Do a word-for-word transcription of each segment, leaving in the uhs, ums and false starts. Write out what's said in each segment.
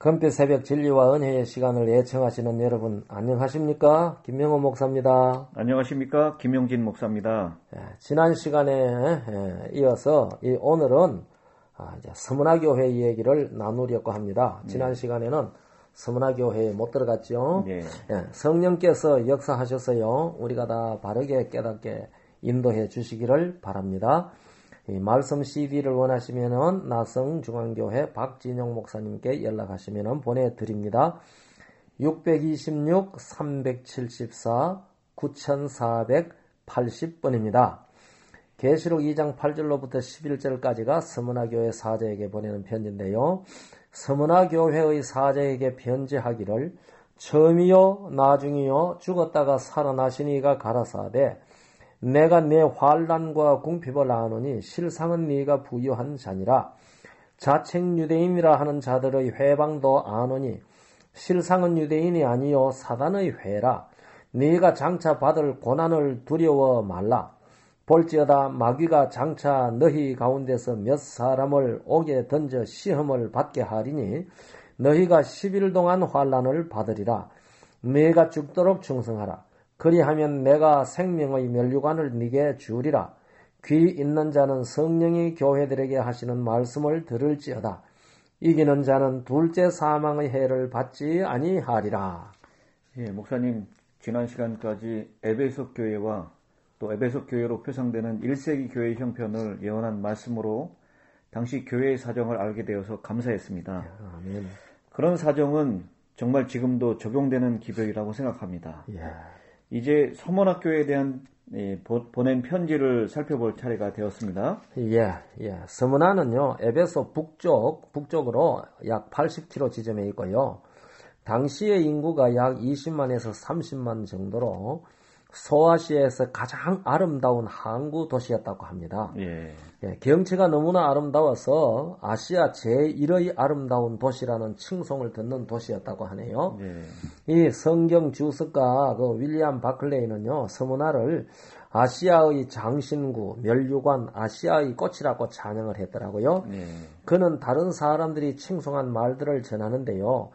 금빛 새벽 진리와 은혜의 시간을 예청하시는 여러분 안녕하십니까? 김명호 목사입니다. 안녕하십니까? 김용진 목사입니다. 예, 지난 시간에 예, 이어서 이 오늘은 아, 이제 서문화교회 얘기를 나누려고 합니다. 지난 네. 시간에는 서문화교회에 못 들어갔죠. 네. 예, 성령께서 역사하셔서요. 우리가 다 바르게 깨닫게 인도해 주시기를 바랍니다. 이 말씀 씨디를 원하시면은 나성중앙교회 박진영 목사님께 연락하시면은 보내드립니다. 육이육 삼칠사 구사팔십 번입니다. 계시록 이 장 팔 절로부터 십일 절까지가 서문화교회 사제에게 보내는 편지인데요. 서문화교회의 사제에게 편지하기를 처음이요 나중이요 죽었다가 살아나시니가 가라사대 내가 내 환난과 궁핍을 아노니 실상은 네가 부유한 자니라. 자책 유대인이라 하는 자들의 회방도 아노니 실상은 유대인이 아니요 사단의 회라. 네가 장차 받을 고난을 두려워 말라. 볼지어다 마귀가 장차 너희 가운데서 몇 사람을 옥에 던져 시험을 받게 하리니 너희가 십 일 동안 환난을 받으리라. 네가 죽도록 충성하라. 그리하면 내가 생명의 면류관을 네게 주리라. 귀 있는 자는 성령이 교회들에게 하시는 말씀을 들을지어다. 이기는 자는 둘째 사망의 해를 받지 아니하리라. 예, 목사님 지난 시간까지 에베소 교회와 또 에베소 교회로 표상되는 일 세기 교회의 형편을 예언한 말씀으로 당시 교회의 사정을 알게 되어서 감사했습니다. 아멘. 그런 사정은 정말 지금도 적용되는 기별이라고 생각합니다. 예. 이제 서문화교회에 대한 예, 보, 보낸 편지를 살펴볼 차례가 되었습니다. 예, 예. 서문화는요, 에베소 북쪽, 북쪽으로 약 팔십 킬로미터 지점에 있고요. 당시의 인구가 약 이십만에서 삼십만 정도로 소아시아에서 가장 아름다운 항구 도시였다고 합니다. 예. 예, 경치가 너무나 아름다워서 아시아 제일의 아름다운 도시라는 칭송을 듣는 도시였다고 하네요. 예. 이 성경 주석가 그 윌리엄 바클레이는요, 서문화를 아시아의 장신구, 면류관, 아시아의 꽃이라고 찬양을 했더라고요. 예. 그는 다른 사람들이 칭송한 말들을 전하는데요.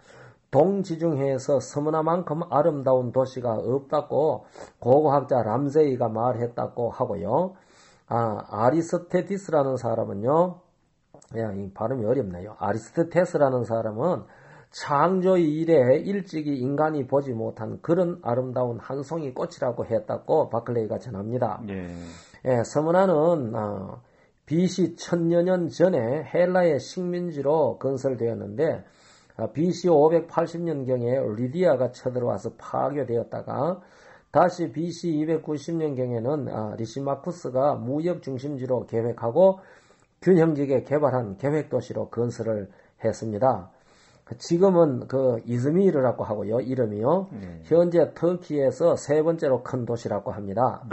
동지중해에서 서문화만큼 아름다운 도시가 없다고 고고학자 람세이가 말했다고 하고요. 아, 아리스테티스라는 사람은요, 야, 이 발음이 어렵네요. 아리스테테스라는 사람은 창조 이래 일찍이 인간이 보지 못한 그런 아름다운 한 송이 꽃이라고 했다고 바클레이가 전합니다. 예. 예, 서문화는 어, 비씨 천여 년 전에 헬라의 식민지로 건설되었는데 비씨 오백팔십 년경에 리디아가 쳐들어와서 파괴되었다가 다시 비씨 이백구십 년경에는 리시마쿠스가 무역 중심지로 계획하고 균형지게 개발한 계획도시로 건설을 했습니다. 지금은 그 이즈미르라고 하고요. 이름이요. 네. 현재 터키에서 세 번째로 큰 도시라고 합니다.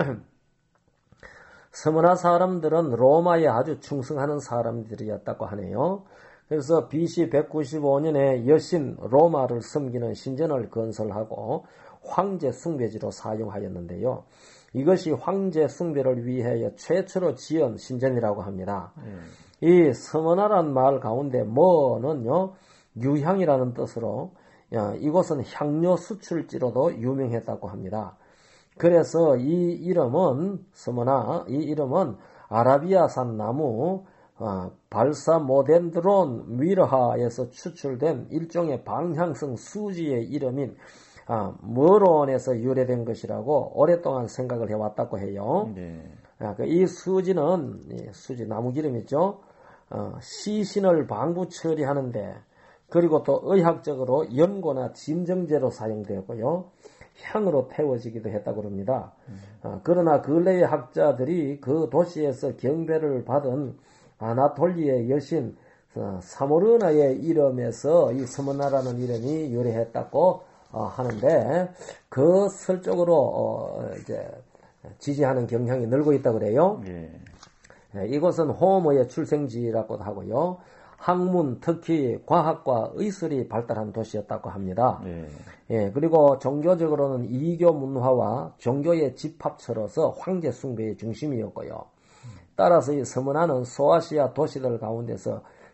서문화 사람들은 로마에 아주 충성하는 사람들이었다고 하네요. 그래서 비씨 백구십오 년에 여신 로마를 섬기는 신전을 건설하고 황제 숭배지로 사용하였는데요. 이것이 황제 숭배를 위하여 최초로 지은 신전이라고 합니다. 음. 이 서문화란 말 가운데 뭐는요, 유향이라는 뜻으로 야, 이곳은 향료 수출지로도 유명했다고 합니다. 그래서 이 이름은 서문화, 이 이름은 아라비아산 나무 아, 발사모덴드론 미르하에서 추출된 일종의 방향성 수지의 이름인 아, 머론에서 유래된 것이라고 오랫동안 생각을 해왔다고 해요. 네. 아, 그 이 수지는 이 수지 나무 기름이죠. 어, 시신을 방부 처리하는데 그리고 또 의학적으로 연고나 진정제로 사용되고요. 향으로 태워지기도 했다고 합니다. 음. 아, 그러나 근래의 학자들이 그 도시에서 경배를 받은 아나톨리의 여신 사모르나의 이름에서 이 서문화라는 이름이 유래했다고 하는데 그 설적으로 이제 지지하는 경향이 늘고 있다고 그래요. 예. 이곳은 호모의 출생지라고도 하고요. 학문, 특히 과학과 의술이 발달한 도시였다고 합니다. 예. 예, 그리고 종교적으로는 이교 문화와 종교의 집합처로서 황제 숭배의 중심이었고요. 따라서 이 서문화는 소아시아 도시들 가운데서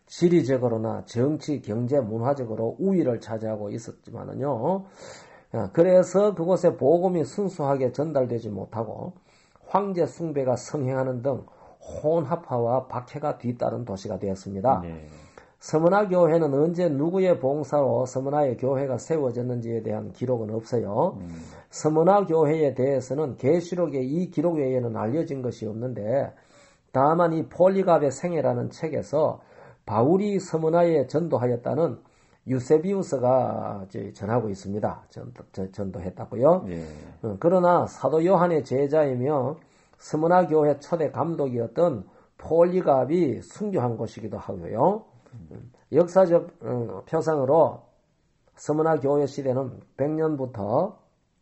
지리적으로나 정치, 경제, 문화적으로 우위를 차지하고 있었지만은요. 그래서 그곳에 복음이 순수하게 전달되지 못하고 황제 숭배가 성행하는 등 혼합화와 박해가 뒤따른 도시가 되었습니다. 네. 서문화 교회는 언제 누구의 봉사로 서문화의 교회가 세워졌는지에 대한 기록은 없어요. 음. 서문화 교회에 대해서는 계시록의 이 기록 외에는 알려진 것이 없는데 다만 이 폴리갑의 생애라는 책에서 바울이 서문화에 전도하였다는 유세비우스가 전하고 있습니다. 전도, 전도했다고요. 예. 그러나 사도 요한의 제자이며 서문화 교회 초대 감독이었던 폴리갑이 순교한 곳이기도 하고요. 음. 역사적 음, 표상으로 서문화 교회 시대는 백 년부터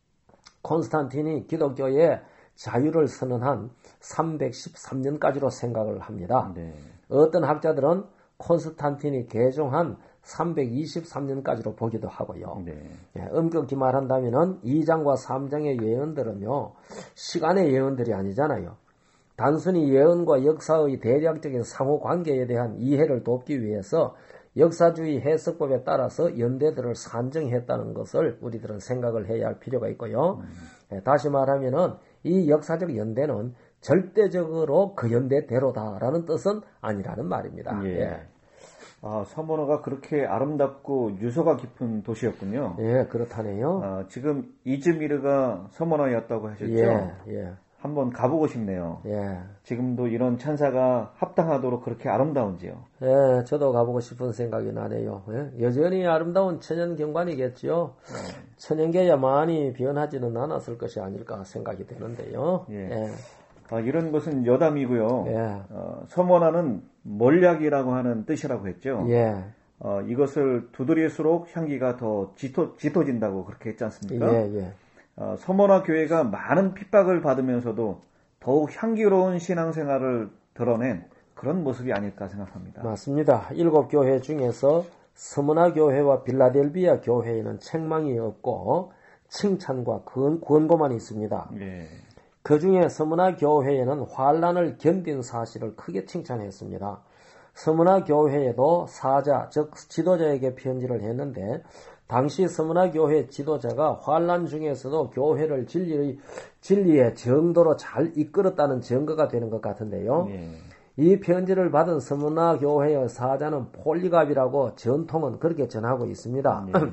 콘스탄틴이 기독교의 자유를 선언한 삼백십삼 년까지로 생각을 합니다. 네. 어떤 학자들은 콘스탄틴이 개종한 삼백이십삼 년까지로 보기도 하고요. 네. 예, 엄격히 말한다면 이 장과 삼 장의 예언들은요. 시간의 예언들이 아니잖아요. 단순히 예언과 역사의 대략적인 상호관계에 대한 이해를 돕기 위해서 역사주의 해석법에 따라서 연대들을 산정했다는 것을 우리들은 생각을 해야 할 필요가 있고요. 음. 예, 다시 말하면 이 역사적 연대는 절대적으로 그 연대대로다라는 뜻은 아니라는 말입니다. 예. 예. 아, 서문화가 그렇게 아름답고 유서가 깊은 도시였군요. 예, 그렇다네요. 아, 지금 이즈미르가 서문화였다고 하셨죠? 예, 예. 한번 가보고 싶네요. 예. 지금도 이런 찬사가 합당하도록 그렇게 아름다운지요? 예, 저도 가보고 싶은 생각이 나네요. 예? 여전히 아름다운 천연경관이겠지요. 예. 천연계야 많이 변하지는 않았을 것이 아닐까 생각이 되는데요. 예. 예. 아, 이런 것은 여담이고요. 예. 어, 서문화는 몰약이라고 하는 뜻이라고 했죠. 예. 어, 이것을 두드릴수록 향기가 더 짙어, 짙어진다고 그렇게 했지 않습니까? 예, 예. 어, 서문화 교회가 많은 핍박을 받으면서도 더욱 향기로운 신앙생활을 드러낸 그런 모습이 아닐까 생각합니다. 맞습니다. 일곱 교회 중에서 서문화 교회와 빌라델비아 교회에는 책망이 없고 칭찬과 권고만 있습니다. 예. 그 중에 서문화 교회에는 환란을 견딘 사실을 크게 칭찬했습니다. 서문화 교회에도 사자, 즉 지도자에게 편지를 했는데 당시 서문화 교회 지도자가 환란 중에서도 교회를 진리의, 진리의 정도로 잘 이끌었다는 증거가 되는 것 같은데요. 네. 이 편지를 받은 서문화 교회의 사자는 폴리갑이라고 전통은 그렇게 전하고 있습니다. 네.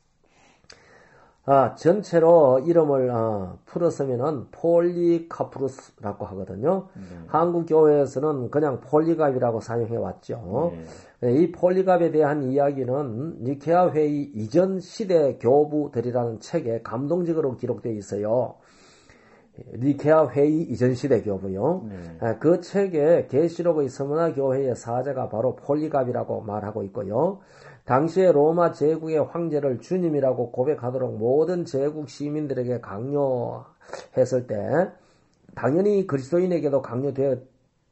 아, 전체로 이름을 어, 풀었으면은 폴리카프루스라고 하거든요. 네. 한국 교회에서는 그냥 폴리갑이라고 사용해 왔죠. 네. 이 폴리갑에 대한 이야기는 니케아 회의 이전 시대 교부들이라는 책에 감동적으로 기록되어 있어요. 니케아 회의 이전 시대 교부요. 네. 그 책에 계시록의 서문화 교회의 사자가 바로 폴리갑이라고 말하고 있고요. 당시에 로마 제국의 황제를 주님이라고 고백하도록 모든 제국 시민들에게 강요했을 때 당연히 그리스도인에게도 강요되었지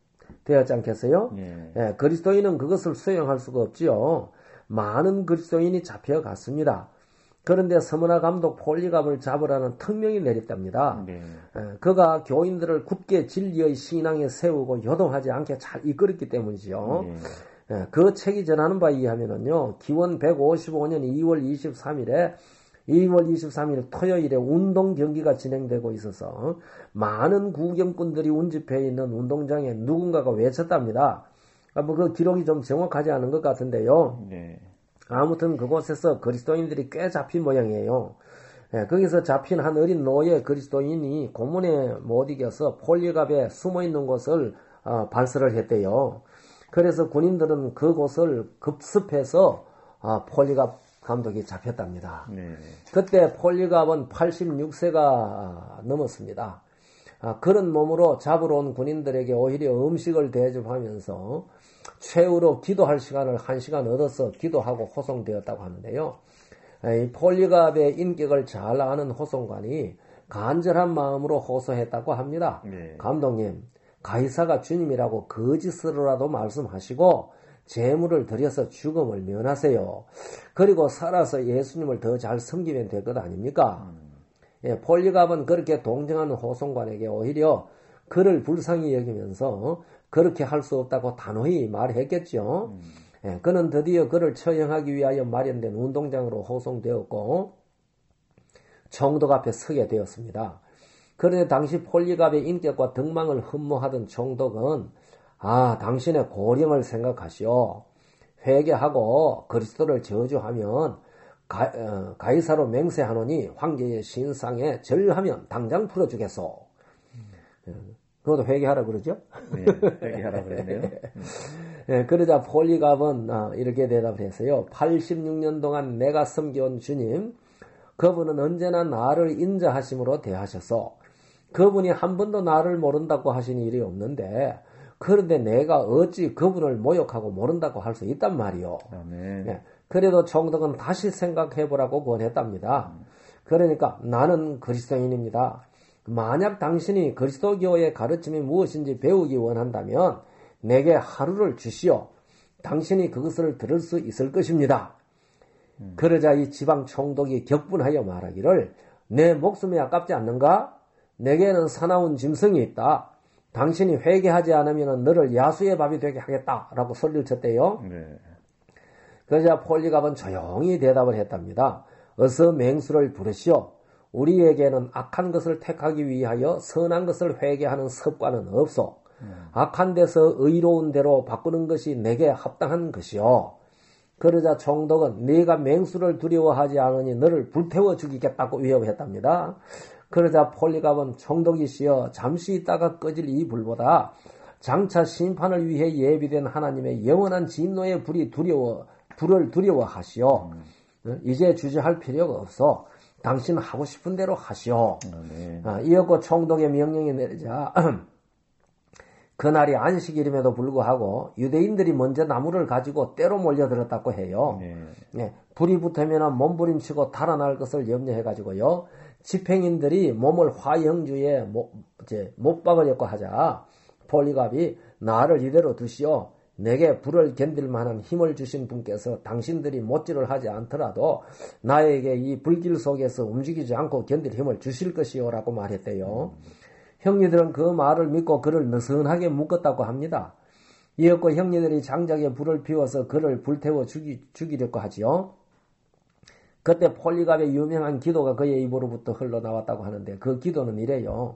않겠어요? 예. 예, 그리스도인은 그것을 수용할 수가 없지요. 많은 그리스도인이 잡혀갔습니다. 그런데 서문화 감독 폴리갑을 잡으라는 특명이 내렸답니다. 네. 예, 그가 교인들을 굳게 진리의 신앙에 세우고 요동하지 않게 잘 이끌었기 때문이지요. 네. 예, 그 책이 전하는 바에 의하면은요, 기원 백오십오 년 이월 이십삼일에, 이월 이십삼일 토요일에 운동 경기가 진행되고 있어서 많은 구경꾼들이 운집해 있는 운동장에 누군가가 외쳤답니다. 뭐 그 기록이 좀 정확하지 않은 것 같은데요. 네. 아무튼 그곳에서 그리스도인들이 꽤 잡힌 모양이에요. 예, 거기서 잡힌 한 어린 노예 그리스도인이 고문에 못 이겨서 폴리갑에 숨어 있는 곳을 어, 발설을 했대요. 그래서 군인들은 그곳을 급습해서 아, 폴리갑 감독이 잡혔답니다. 네. 그때 폴리갑은 팔십육 세가 넘었습니다. 아, 그런 몸으로 잡으러 온 군인들에게 오히려 음식을 대접하면서 최후로 기도할 시간을 한 시간 얻어서 기도하고 호송되었다고 하는데요. 이 폴리갑의 인격을 잘 아는 호송관이 간절한 마음으로 호소했다고 합니다. 네. 감독님, 가이사가 주님이라고 거짓으로라도 말씀하시고 제물을 드려서 죽음을 면하세요. 그리고 살아서 예수님을 더 잘 섬기면 될 것 아닙니까? 음. 예, 폴리갑은 그렇게 동정하는 호송관에게 오히려 그를 불쌍히 여기면서 그렇게 할 수 없다고 단호히 말했겠죠. 음. 예, 그는 드디어 그를 처형하기 위하여 마련된 운동장으로 호송되었고 총독 앞에 서게 되었습니다. 그런데 당시 폴리갑의 인격과 덕망을 흠모하던 총독은 아, 당신의 고령을 생각하시오. 회개하고 그리스도를 저주하면 가, 어, 가이사로 맹세하노니 황제의 신상에 절하면 당장 풀어주겠소. 음. 그것도 회개하라 그러죠? 네, 회개하라 그러네요. 네, 그러자 폴리갑은 어, 이렇게 대답을 했어요. 팔십육 년 동안 내가 섬겨온 주님, 그분은 언제나 나를 인자하심으로 대하셔서 그분이 한 번도 나를 모른다고 하신 일이 없는데 그런데 내가 어찌 그분을 모욕하고 모른다고 할 수 있단 말이요. 아멘. 네, 그래도 총독은 다시 생각해보라고 권했답니다. 그러니까 나는 그리스도인입니다. 만약 당신이 그리스도교의 가르침이 무엇인지 배우기 원한다면 내게 하루를 주시오. 당신이 그것을 들을 수 있을 것입니다. 음. 그러자 이 지방 총독이 격분하여 말하기를 내 목숨이 아깝지 않는가? 내게는 사나운 짐승이 있다. 당신이 회개하지 않으면 너를 야수의 밥이 되게 하겠다라고 소리를 쳤대요. 네. 그러자 폴리갑은 조용히 대답을 했답니다. 어서 맹수를 부르시오. 우리에게는 악한 것을 택하기 위하여 선한 것을 회개하는 습관은 없소. 음. 악한 데서 의로운 대로 바꾸는 것이 내게 합당한 것이요. 그러자 총독은 네가 맹수를 두려워하지 않으니 너를 불태워 죽이겠다고 위협했답니다. 그러자 폴리갑은 총독이시여 잠시 있다가 꺼질 이 불보다 장차 심판을 위해 예비된 하나님의 영원한 진노의 불이 두려워 불을 두려워하시오. 음. 이제 주저할 필요가 없어. 당신 하고 싶은 대로 하시오. 아, 네. 아, 이었고 총독의 명령이 내리자 그날이 안식일임에도 불구하고 유대인들이 먼저 나무를 가지고 때로 몰려들었다고 해요. 네. 네, 불이 붙으면 몸부림치고 달아날 것을 염려해가지고요. 집행인들이 몸을 화형주에 못, 이제, 못 박으려고 하자 폴리갑이 나를 이대로 두시오. 내게 불을 견딜 만한 힘을 주신 분께서 당신들이 못질을 하지 않더라도 나에게 이 불길 속에서 움직이지 않고 견딜 힘을 주실 것이요라고 말했대요. 음. 형제들은 그 말을 믿고 그를 느슨하게 묶었다고 합니다. 이었고 형제들이 장작에 불을 피워서 그를 불태워 죽이, 죽이려고 하지요. 그때 폴리갑의 유명한 기도가 그의 입으로부터 흘러나왔다고 하는데 그 기도는 이래요.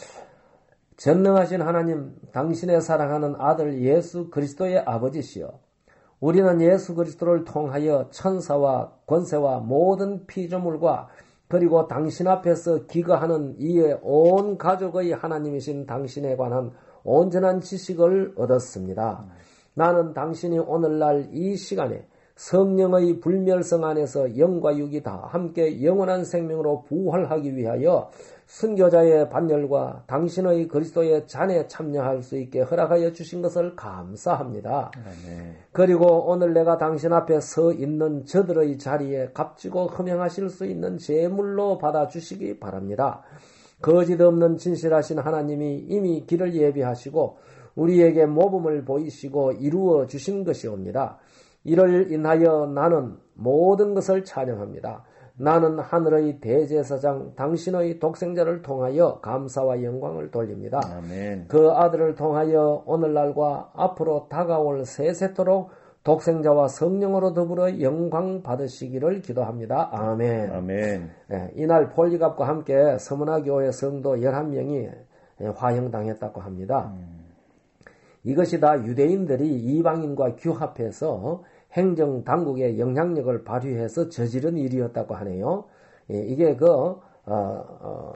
전능하신 하나님, 당신의 사랑하는 아들 예수 그리스도의 아버지시여. 우리는 예수 그리스도를 통하여 천사와 권세와 모든 피조물과 그리고 당신 앞에서 기거하는 이의 온 가족의 하나님이신 당신에 관한 온전한 지식을 얻었습니다. 나는 당신이 오늘날 이 시간에 성령의 불멸성 안에서 영과 육이 다 함께 영원한 생명으로 부활하기 위하여 순교자의 반열과 당신의 그리스도의 잔에 참여할 수 있게 허락하여 주신 것을 감사합니다. 네. 그리고 오늘 내가 당신 앞에 서 있는 저들의 자리에 값지고 흠양하실 수 있는 제물로 받아주시기 바랍니다. 거짓 없는 진실하신 하나님이 이미 길을 예비하시고 우리에게 모범을 보이시고 이루어 주신 것이옵니다. 이를 인하여 나는 모든 것을 찬양합니다. 나는 하늘의 대제사장 당신의 독생자를 통하여 감사와 영광을 돌립니다. 아멘. 그 아들을 통하여 오늘날과 앞으로 다가올 세세토록 독생자와 성령으로 더불어 영광 받으시기를 기도합니다. 아멘. 아멘. 네, 이날 폴리갑과 함께 서문화교회 성도 열한 명이 화형당했다고 합니다. 음. 이것이 다 유대인들이 이방인과 규합해서 행정당국의 영향력을 발휘해서 저지른 일이었다고 하네요. 예, 이게 그 어, 어,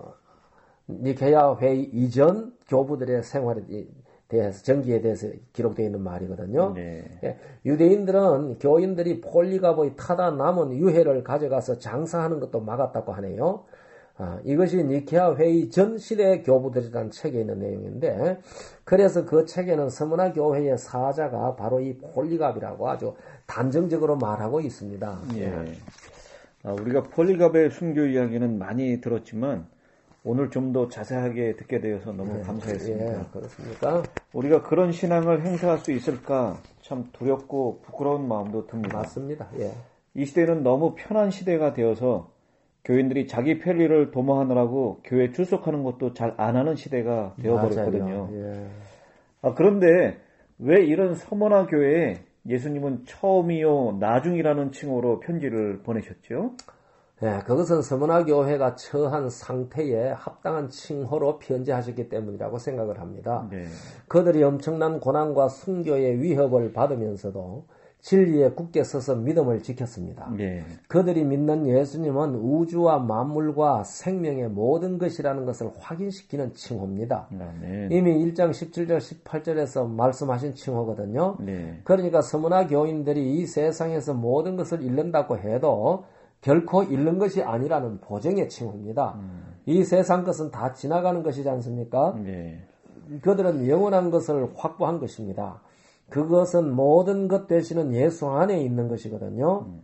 니케야 회의 이전 교부들의 생활에 대해서 정기에 대해서 기록되어 있는 말이거든요. 네. 예, 유대인들은 교인들이 폴리갑의 타다 남은 유해를 가져가서 장사하는 것도 막았다고 하네요. 아, 이것이 니케아 회의 전 시대의 교부들이라는 책에 있는 내용인데 그래서 그 책에는 서문화 교회의 사자가 바로 이 폴리갑이라고 아주 단정적으로 말하고 있습니다. 예. 아, 우리가 폴리갑의 순교 이야기는 많이 들었지만 오늘 좀 더 자세하게 듣게 되어서 너무 네. 감사했습니다. 예, 그렇습니까? 우리가 그런 신앙을 행사할 수 있을까 참 두렵고 부끄러운 마음도 듭니다. 맞습니다. 예. 이 시대는 너무 편한 시대가 되어서 교인들이 자기 편리를 도모하느라고 교회 출석하는 것도 잘 안 하는 시대가 되어버렸거든요. 예. 아, 그런데 왜 이런 서문화 교회에 예수님은 처음이요 나중이라는 칭호로 편지를 보내셨죠? 네, 그것은 서문화 교회가 처한 상태에 합당한 칭호로 편지하셨기 때문이라고 생각을 합니다. 네. 그들이 엄청난 고난과 순교의 위협을 받으면서도 진리에 굳게 서서 믿음을 지켰습니다. 네. 그들이 믿는 예수님은 우주와 만물과 생명의 모든 것이라는 것을 확인시키는 칭호입니다. 아멘. 이미 일 장 십칠 절 십팔 절에서 말씀하신 칭호거든요. 네. 그러니까 서문화 교인들이 이 세상에서 모든 것을 잃는다고 해도 결코 잃는 것이 아니라는 보증의 칭호입니다. 음. 이 세상 것은 다 지나가는 것이지 않습니까? 네. 그들은 영원한 것을 확보한 것입니다. 그것은 모든 것 되시는 예수 안에 있는 것이거든요. 음.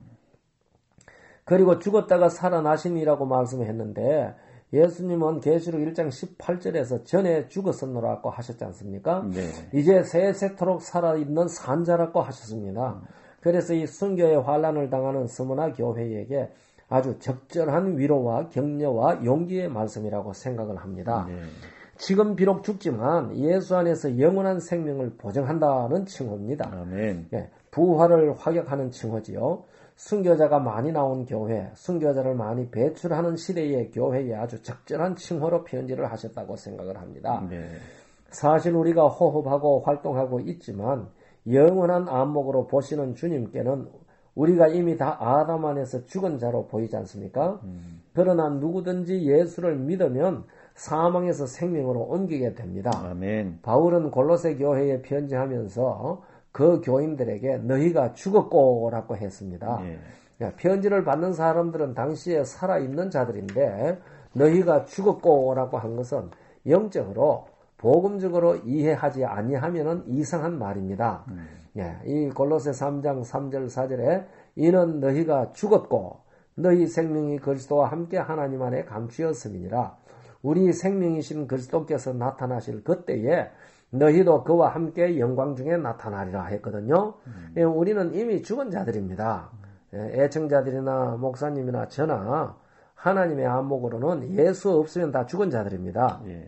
그리고 죽었다가 살아나신이라고 말씀했는데 예수님은 계시록 일 장 십팔 절에서 전에 죽었었노라고 하셨지 않습니까? 네. 이제 세세토록 살아있는 산자라고 하셨습니다. 음. 그래서 이 순교의 환란을 당하는 서문화 교회에게 아주 적절한 위로와 격려와 용기의 말씀이라고 생각을 합니다. 네. 지금 비록 죽지만 예수 안에서 영원한 생명을 보증한다는 칭호입니다. 아멘. 예, 부활을 확약하는 칭호지요. 순교자가 많이 나온 교회, 순교자를 많이 배출하는 시대의 교회에 아주 적절한 칭호로 편지를 하셨다고 생각을 합니다. 네. 사실 우리가 호흡하고 활동하고 있지만 영원한 안목으로 보시는 주님께는 우리가 이미 다 아담 안에서 죽은 자로 보이지 않습니까? 음. 그러나 누구든지 예수를 믿으면 사망에서 생명으로 옮기게 됩니다. 아멘. 바울은 골로새 교회에 편지하면서 그 교인들에게 너희가 죽었고라고 했습니다. 네. 편지를 받는 사람들은 당시에 살아있는 자들인데 너희가 죽었고라고 한 것은 영적으로 복음적으로 이해하지 아니하면은 이상한 말입니다. 음. 예, 이 골로새 삼 장 삼 절 사 절에 이는 너희가 죽었고 너희 생명이 그리스도와 함께 하나님 안에 감추었음이니라. 우리 생명이신 그리스도께서 나타나실 그때에 너희도 그와 함께 영광 중에 나타나리라 했거든요. 음. 예, 우리는 이미 죽은 자들입니다. 예, 애청자들이나 목사님이나 저나 하나님의 안목으로는 예수 없으면 다 죽은 자들입니다. 예.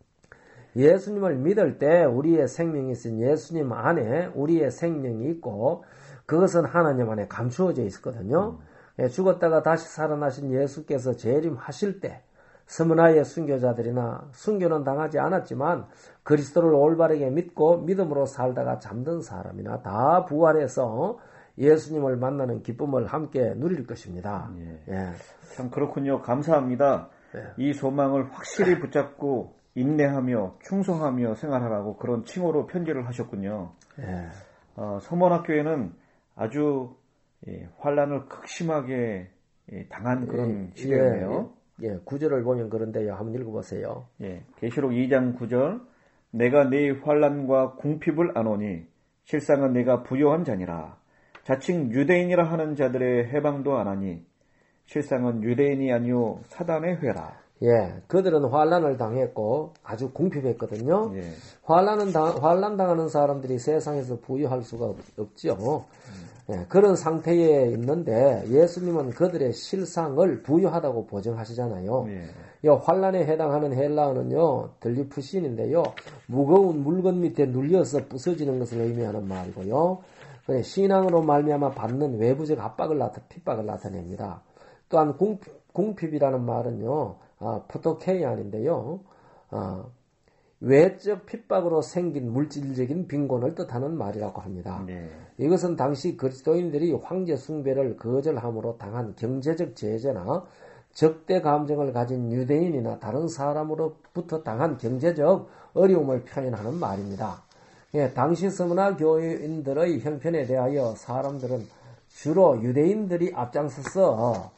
예수님을 믿을 때 우리의 생명이 있은 예수님 안에 우리의 생명이 있고 그것은 하나님 안에 감추어져 있었거든요. 음. 예, 죽었다가 다시 살아나신 예수께서 재림하실 때 서문화의 순교자들이나 순교는 당하지 않았지만 그리스도를 올바르게 믿고 믿음으로 살다가 잠든 사람이나 다 부활해서 예수님을 만나는 기쁨을 함께 누릴 것입니다. 예. 예. 참 그렇군요. 감사합니다. 예. 이 소망을 확실히 붙잡고 인내하며 충성하며 생활하라고 그런 칭호로 편지를 하셨군요. 예. 어, 서문학교에는 아주 예, 환란을 극심하게 예, 당한 그런 예, 시대였네요. 예, 예, 구절을 보면 그런데요. 한번 읽어보세요. 예, 계시록 이 장 구 절 내가 네 환란과 궁핍을 안오니 실상은 내가 부요한 자니라. 자칭 유대인이라 하는 자들의 해방도 안하니 실상은 유대인이 아니오 사단의 회라. 예, 그들은 환란을 당했고 아주 궁핍했거든요. 예. 환란은 당, 환란 당하는 사람들이 세상에서 부유할 수가 없, 없지요. 음. 예, 그런 상태에 있는데 예수님은 그들의 실상을 부유하다고 보증하시잖아요. 예. 이 환란에 해당하는 헬라어는요, 들리푸신인데요, 무거운 물건 밑에 눌려서 부서지는 것을 의미하는 말이고요. 신앙으로 말미암아 받는 외부적 압박을 나타, 핍박을 나타냅니다. 또한 궁, 궁핍이라는 말은요, 아, 포토케이안인데요. 아, 외적 핍박으로 생긴 물질적인 빈곤을 뜻하는 말이라고 합니다. 네. 이것은 당시 그리스도인들이 황제 숭배를 거절함으로 당한 경제적 제재나 적대 감정을 가진 유대인이나 다른 사람으로부터 당한 경제적 어려움을 표현하는 말입니다. 예, 당시 서문화 교인들의 형편에 대하여 사람들은 주로 유대인들이 앞장서서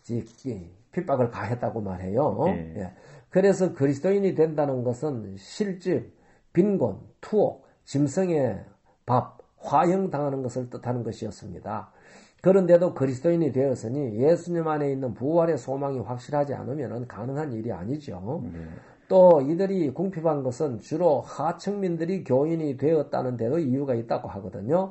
핍박을 가했다고 말해요. 네. 예. 그래서 그리스도인이 된다는 것은 실직, 빈곤, 투옥, 짐승의 밥, 화형당하는 것을 뜻하는 것이었습니다. 그런데도 그리스도인이 되었으니 예수님 안에 있는 부활의 소망이 확실하지 않으면 가능한 일이 아니죠. 네. 또 이들이 궁핍한 것은 주로 하층민들이 교인이 되었다는 데도 이유가 있다고 하거든요.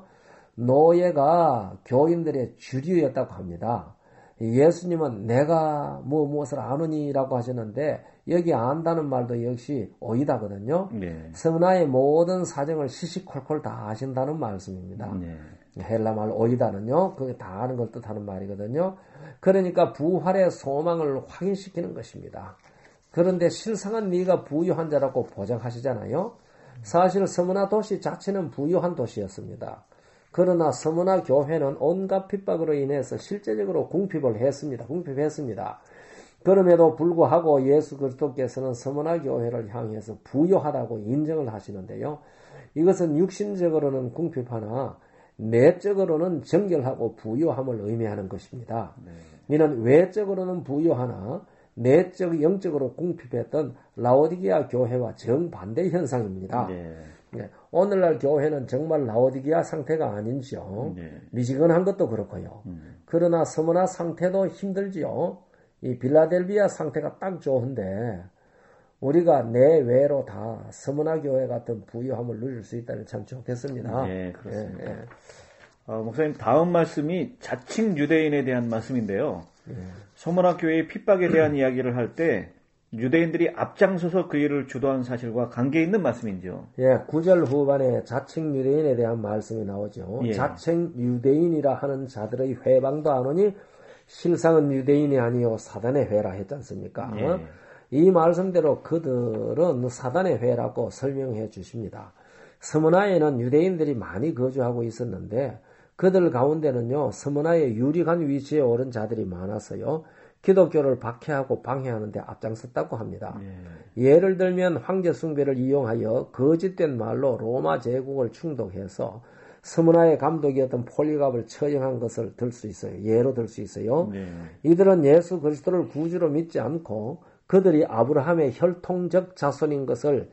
노예가 교인들의 주류였다고 합니다. 예수님은 내가 뭐 무엇을 아느니라고 하셨는데 여기 안다는 말도 역시 오이다거든요. 네. 성나의 모든 사정을 시시콜콜 다 아신다는 말씀입니다. 네. 헬라 말 오이다는요, 그게 다 아는 걸 뜻하는 말이거든요. 그러니까 부활의 소망을 확인시키는 것입니다. 그런데 실상은 네가 부유한 자라고 보장하시잖아요. 사실 스무나 도시 자체는 부유한 도시였습니다. 그러나 스무나 교회는 온갖 핍박으로 인해서 실제적으로 궁핍을 했습니다. 궁핍했습니다. 그럼에도 불구하고 예수 그리스도께서는 스무나 교회를 향해서 부유하다고 인정을 하시는데요. 이것은 육신적으로는 궁핍하나 내적으로는 정결하고 부유함을 의미하는 것입니다. 네. 이는 외적으로는 부유하나 내적, 영적으로 궁핍했던 라오디게아 교회와 정반대 현상입니다. 네. 네. 오늘날 교회는 정말 라오디게아 상태가 아닌지요. 네. 미지근한 것도 그렇고요. 음. 그러나 스무나 상태도 힘들지요. 이 빌라델비아 상태가 딱 좋은데 우리가 내외로 다 스무나 교회 같은 부유함을 누릴 수 있다면 참 좋겠습니다. 네, 그렇습니다. 네, 네. 어, 목사님 다음 말씀이 자칭 유대인에 대한 말씀인데요. 네. 스무나 교회의 핍박에 대한 이야기를 할 때 유대인들이 앞장서서 그 일을 주도한 사실과 관계 있는 말씀인지요? 예, 구 절 후반에 자칭 유대인에 대한 말씀이 나오죠. 예. 자칭 유대인이라 하는 자들의 회방도 안 오니 실상은 유대인이 아니요 사단의 회라 했지 않습니까? 예. 이 말씀대로 그들은 사단의 회라고 설명해 주십니다. 스무나에는 유대인들이 많이 거주하고 있었는데 그들 가운데는요 스무나의 유리한 위치에 오른 자들이 많아서요 기독교를 박해하고 방해하는 데 앞장섰다고 합니다. 예. 예를 들면 황제 숭배를 이용하여 거짓된 말로 로마 제국을 충독해서 스무나의 감독이었던 폴리갑을 처형한 것을 들 수 있어요. 예로 들 수 있어요. 예. 이들은 예수 그리스도를 구주로 믿지 않고 그들이 아브라함의 혈통적 자손인 것을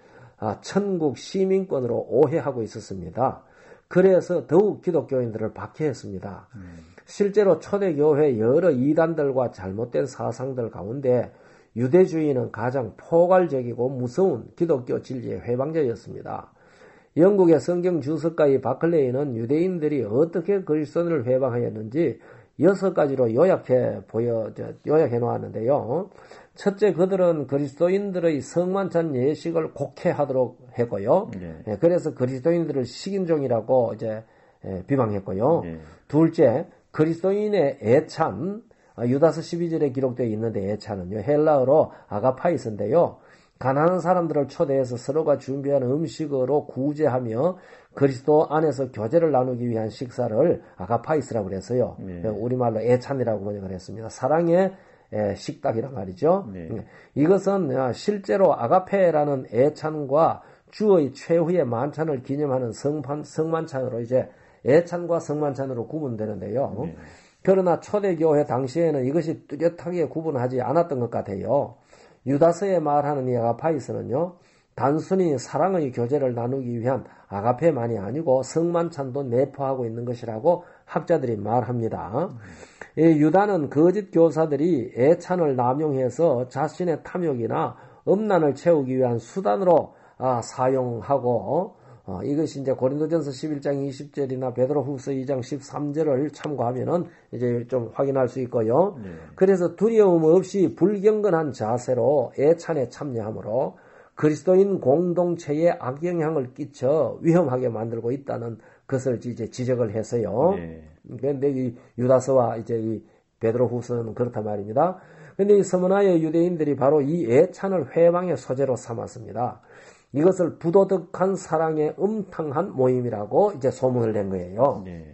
천국 시민권으로 오해하고 있었습니다. 그래서 더욱 기독교인들을 박해했습니다. 음. 실제로 초대교회 여러 이단들과 잘못된 사상들 가운데 유대주의는 가장 포괄적이고 무서운 기독교 진리의 회방자였습니다. 영국의 성경 주석가의 바클레이는 유대인들이 어떻게 그리스도인을 회방하였는지 여섯 가지로 요약해 보여 요약해 놓았는데요. 첫째, 그들은 그리스도인들의 성만찬 예식을 곡해하도록 했고요. 네. 그래서 그리스도인들을 식인종이라고 이제 비방했고요. 네. 둘째, 그리스도인의 애찬, 유다서 십이 절에 기록되어 있는데 애찬은요 헬라어로 아가파이스인데요. 가난한 사람들을 초대해서 서로가 준비한 음식으로 구제하며 그리스도 안에서 교제를 나누기 위한 식사를 아가파이스라고 그랬어요. 네. 우리말로 애찬이라고 번역을 했습니다. 사랑의 식탁이란 말이죠. 네. 이것은 실제로 아가페라는 애찬과 주의 최후의 만찬을 기념하는 성판, 성만찬으로 이제 애찬과 성만찬으로 구분되는데요. 네. 그러나 초대교회 당시에는 이것이 뚜렷하게 구분하지 않았던 것 같아요. 유다서에 말하는 이 아가파이스는요, 단순히 사랑의 교제를 나누기 위한 아가페만이 아니고 성만찬도 내포하고 있는 것이라고 학자들이 말합니다. 음. 이 유다는 거짓 교사들이 애찬을 남용해서 자신의 탐욕이나 음란을 채우기 위한 수단으로 아, 사용하고 어, 이것이 이제 고린도전서 십일 장 이십 절이나 베드로후서 이 장 십삼 절을 참고하면은 이제 좀 확인할 수 있고요. 네. 그래서 두려움 없이 불경건한 자세로 애찬에 참여하므로 그리스도인 공동체에 악영향을 끼쳐 위험하게 만들고 있다는 것을 이제 지적을 해서요. 네. 그런데 이 유다서와 이제 이 베드로후서는 그렇단 말입니다. 그런데 이 서문화의 유대인들이 바로 이 애찬을 회방의 소재로 삼았습니다. 이것을 부도덕한 사랑의 음탕한 모임이라고 이제 소문을 낸 거예요. 네.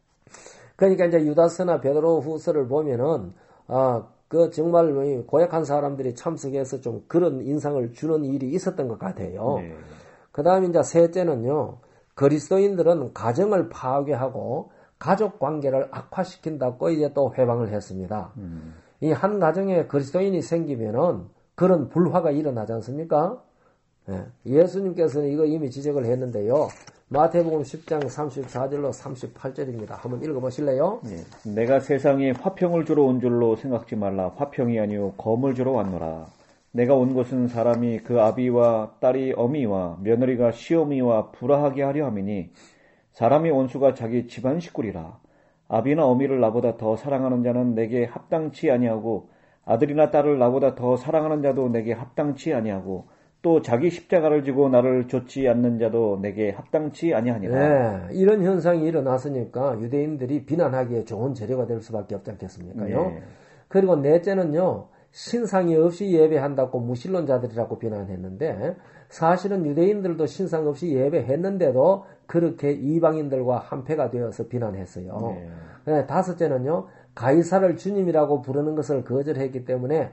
그러니까 이제 유다서나 베드로후서를 보면은 아, 그 정말 고약한 사람들이 참석해서 좀 그런 인상을 주는 일이 있었던 것 같아요. 네. 그다음에 이제 셋째는요. 그리스도인들은 가정을 파괴하고 가족 관계를 악화시킨다고 이제 또 회방을 했습니다. 음. 이 한 가정에 그리스도인이 생기면은 그런 불화가 일어나지 않습니까? 예. 예수님께서는 이거 이미 지적을 했는데요. 마태복음 십 장 삼십사 절로 삼십팔 절입니다. 한번 읽어보실래요? 네. 내가 세상에 화평을 주러 온 줄로 생각지 말라. 화평이 아니요 검을 주러 왔노라. 내가 온 것은 사람이 그 아비와 딸이 어미와 며느리가 시어미와 불화하게 하려 함이니 사람이 원수가 자기 집안 식구리라. 아비나 어미를 나보다 더 사랑하는 자는 내게 합당치 아니하고 아들이나 딸을 나보다 더 사랑하는 자도 내게 합당치 아니하고 또 자기 십자가를 지고 나를 좇지 않는 자도 내게 합당치 아니하니라. 네, 이런 현상이 일어났으니까 유대인들이 비난하기에 좋은 재료가 될 수밖에 없지 않겠습니까요? 네. 그리고 넷째는요, 신상이 없이 예배한다고 무신론자들이라고 비난했는데 사실은 유대인들도 신상 없이 예배했는데도 그렇게 이방인들과 한패가 되어서 비난했어요. 네. 네, 다섯째는요, 가이사를 주님이라고 부르는 것을 거절했기 때문에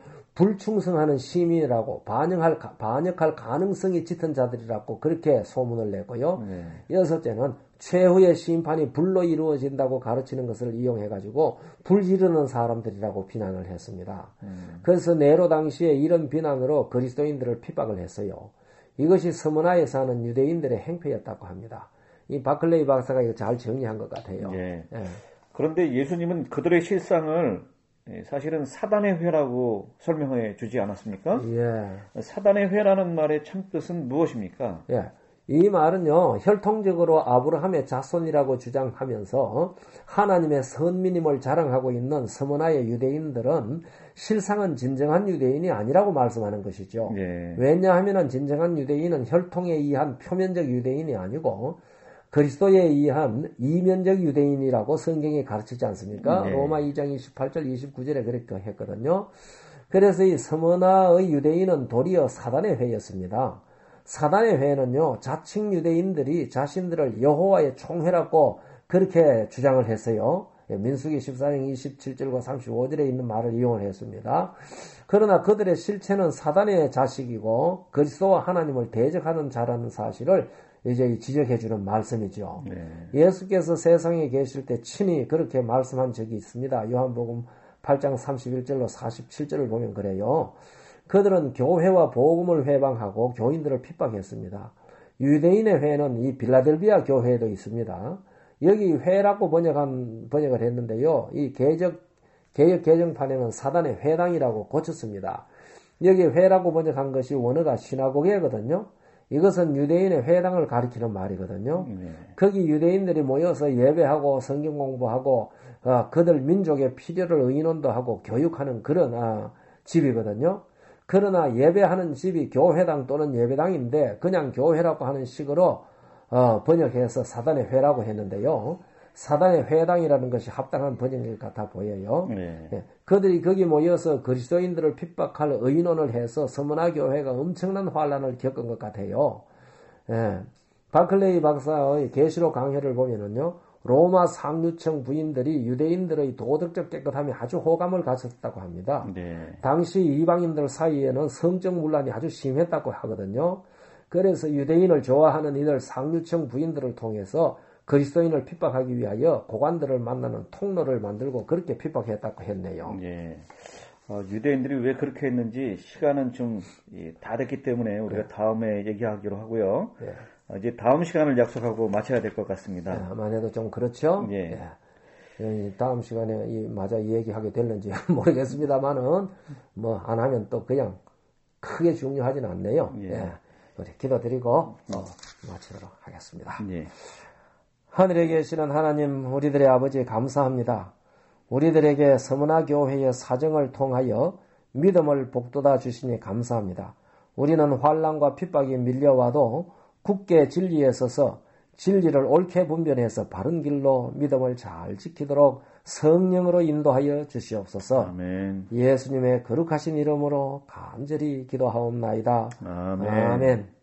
불충성하는 시민이라고 반역할, 반역할 가능성이 짙은 자들이라고 그렇게 소문을 냈고요. 네. 여섯째는 최후의 심판이 불로 이루어진다고 가르치는 것을 이용해가지고 불 지르는 사람들이라고 비난을 했습니다. 음. 그래서 네로 당시에 이런 비난으로 그리스도인들을 핍박을 했어요. 이것이 서머나에 사는 유대인들의 행패였다고 합니다. 이 바클레이 박사가 이거 잘 정리한 것 같아요. 네. 네. 그런데 예수님은 그들의 실상을 사실은 사단의 회라고 설명해 주지 않았습니까? 예. 사단의 회라는 말의 참뜻은 무엇입니까? 예. 이 말은요, 혈통적으로 아브라함의 자손이라고 주장하면서 하나님의 선민임을 자랑하고 있는 서머나의 유대인들은 실상은 진정한 유대인이 아니라고 말씀하는 것이죠. 예. 왜냐하면 진정한 유대인은 혈통에 의한 표면적 유대인이 아니고 그리스도에 의한 이면적 유대인이라고 성경이 가르치지 않습니까? 네. 로마 이 장 이십팔 절 이십구 절에 그렇게 했거든요. 그래서 이 서머나의 유대인은 도리어 사단의 회였습니다. 사단의 회는요, 자칭 유대인들이 자신들을 여호와의 총회라고 그렇게 주장을 했어요. 민수기 십사 장 이십칠 절과 삼십오 절에 있는 말을 이용을 했습니다. 그러나 그들의 실체는 사단의 자식이고 그리스도와 하나님을 대적하는 자라는 사실을 이제 지적해주는 말씀이죠. 네. 예수께서 세상에 계실 때 친히 그렇게 말씀한 적이 있습니다. 요한복음 팔 장 삼십일 절로 사십칠 절을 보면 그래요. 그들은 교회와 복음을 회방하고 교인들을 핍박했습니다. 유대인의 회는 이 빌라델비아 교회에도 있습니다. 여기 회라고 번역한, 번역을 했는데요. 이 개적, 개역 개정판에는 사단의 회당이라고 고쳤습니다. 여기 회라고 번역한 것이 원어가 시나고게거든요. 이것은 유대인의 회당을 가리키는 말이거든요. 네. 거기 유대인들이 모여서 예배하고 성경 공부하고 어, 그들 민족의 필요를 의논도 하고 교육하는 그런 어, 집이거든요. 그러나 예배하는 집이 교회당 또는 예배당인데 그냥 교회라고 하는 식으로 어, 번역해서 사단의 회라고 했는데요. 사단의 회당이라는 것이 합당한 번역일 같아 보여요. 네. 예, 그들이 거기 모여서 그리스도인들을 핍박할 의논을 해서 서머나 교회가 엄청난 환란을 겪은 것 같아요. 예, 바클레이 박사의 계시록 강해를 보면은요, 로마 상류층 부인들이 유대인들의 도덕적 깨끗함에 아주 호감을 가졌다고 합니다. 네. 당시 이방인들 사이에는 성적 문란이 아주 심했다고 하거든요. 그래서 유대인을 좋아하는 이들 상류층 부인들을 통해서 그리스도인을 핍박하기 위하여 고관들을 만나는 통로를 만들고 그렇게 핍박했다고 했네요. 예. 어, 유대인들이 왜 그렇게 했는지 시간은 좀 다 됐기 때문에 우리가 네. 다음에 얘기하기로 하고요. 네. 어, 이제 다음 시간을 약속하고 마쳐야 될 것 같습니다. 네, 아마 해도 좀 그렇죠. 예. 예. 다음 시간에 이, 맞아 이 얘기하게 될는지 모르겠습니다만은 뭐 안 하면 또 그냥 크게 중요하진 않네요. 예. 예. 우리 기도드리고 어, 마치도록 하겠습니다. 예. 하늘에 계시는 하나님, 우리들의 아버지 감사합니다. 우리들에게 서머나 교회의 사정을 통하여 믿음을 복돋아 주시니 감사합니다. 우리는 환난과 핍박이 밀려와도 굳게 진리에 서서 진리를 옳게 분별해서 바른 길로 믿음을 잘 지키도록 성령으로 인도하여 주시옵소서. 아멘. 예수님의 거룩하신 이름으로 간절히 기도하옵나이다. 아멘. 아멘.